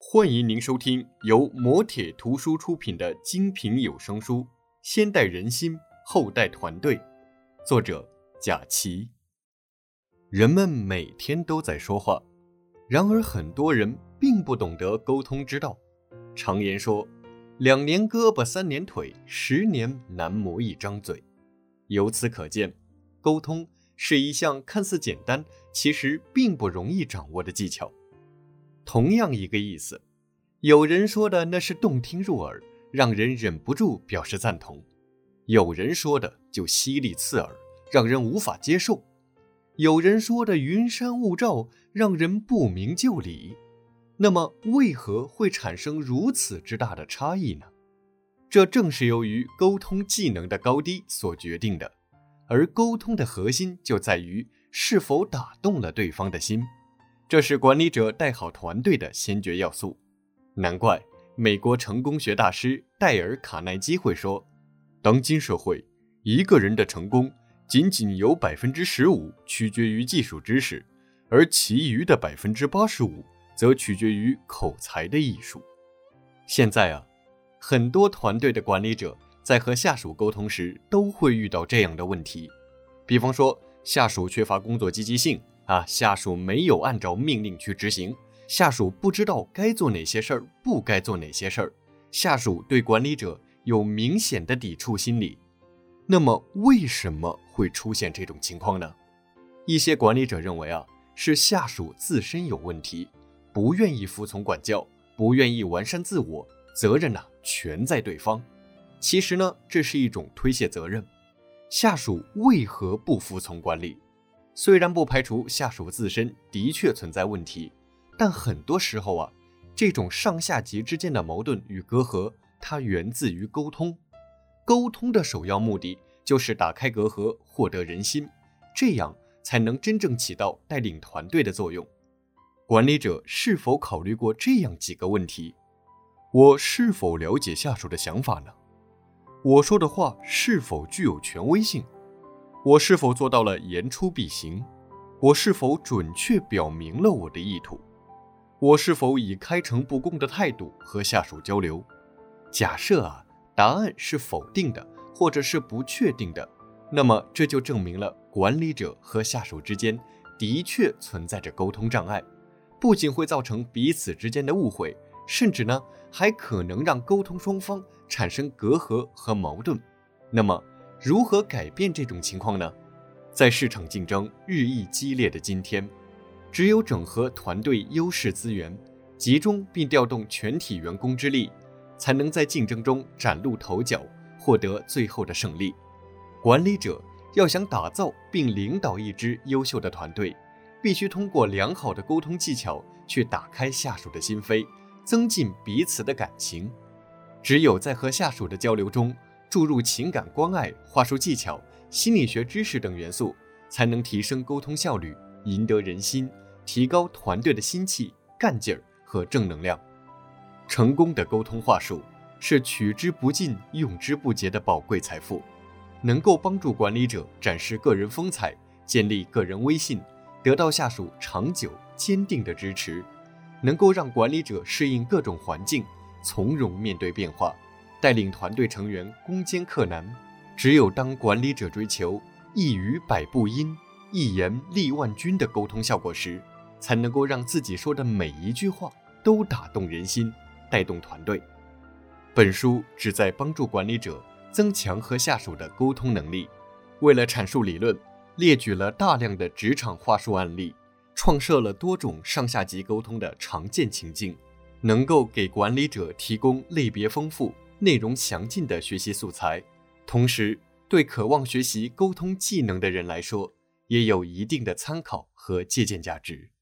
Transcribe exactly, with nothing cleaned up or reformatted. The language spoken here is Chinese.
欢迎您收听由磨铁图书出品的精品有声书《先代人心，后代团队》，作者贾琪。人们每天都在说话，然而很多人并不懂得沟通之道。常言说，两年胳膊三年腿，十年难磨一张嘴。由此可见，沟通是一项看似简单，其实并不容易掌握的技巧。同样一个意思，有人说的那是动听入耳，让人忍不住表示赞同；有人说的就犀利刺耳，让人无法接受；有人说的云山雾罩，让人不明就里。那么为何会产生如此之大的差异呢？这正是由于沟通技能的高低所决定的，而沟通的核心就在于是否打动了对方的心，这是管理者带好团队的先决要素。难怪美国成功学大师戴尔·卡耐基会说，当今社会，一个人的成功仅仅有 百分之十五 取决于技术知识，而其余的 百分之八十五 则取决于口才的艺术。现在啊，很多团队的管理者在和下属沟通时都会遇到这样的问题，比方说下属缺乏工作积极性啊，下属没有按照命令去执行，下属不知道该做哪些事儿，不该做哪些事儿，下属对管理者有明显的抵触心理。那么为什么会出现这种情况呢？一些管理者认为啊，是下属自身有问题，不愿意服从管教，不愿意完善自我，责任呢、啊、全在对方。其实呢，这是一种推卸责任。下属为何不服从管理？虽然不排除下属自身的确存在问题，但很多时候啊，这种上下级之间的矛盾与隔阂，它源自于沟通。沟通的首要目的就是打开隔阂，获得人心，这样才能真正起到带领团队的作用。管理者是否考虑过这样几个问题？我是否了解下属的想法呢？我说的话是否具有权威性？我是否做到了言出必行？我是否准确表明了我的意图？我是否以开诚布公的态度和下属交流？假设啊，答案是否定的，或者是不确定的，那么这就证明了管理者和下属之间的确存在着沟通障碍，不仅会造成彼此之间的误会，甚至呢，还可能让沟通双方产生隔阂和矛盾。那么，如何改变这种情况呢？在市场竞争日益激烈的今天，只有整合团队优势资源，集中并调动全体员工之力，才能在竞争中崭露头角，获得最后的胜利。管理者要想打造并领导一支优秀的团队，必须通过良好的沟通技巧去打开下属的心扉，增进彼此的感情。只有在和下属的交流中注入情感关爱、话术技巧、心理学知识等元素，才能提升沟通效率，赢得人心，提高团队的心气、干劲儿和正能量。成功的沟通话术是取之不尽、用之不竭的宝贵财富，能够帮助管理者展示个人风采，建立个人威信，得到下属长久坚定的支持，能够让管理者适应各种环境，从容面对变化，带领团队成员攻坚克难。只有当管理者追求一语百步音，一言立万钧的沟通效果时，才能够让自己说的每一句话都打动人心，带动团队。本书旨在帮助管理者增强和下属的沟通能力。为了阐述理论，列举了大量的职场话术案例，创设了多种上下级沟通的常见情境，能够给管理者提供类别丰富、内容详尽的学习素材，同时对渴望学习沟通技能的人来说，也有一定的参考和借鉴价值。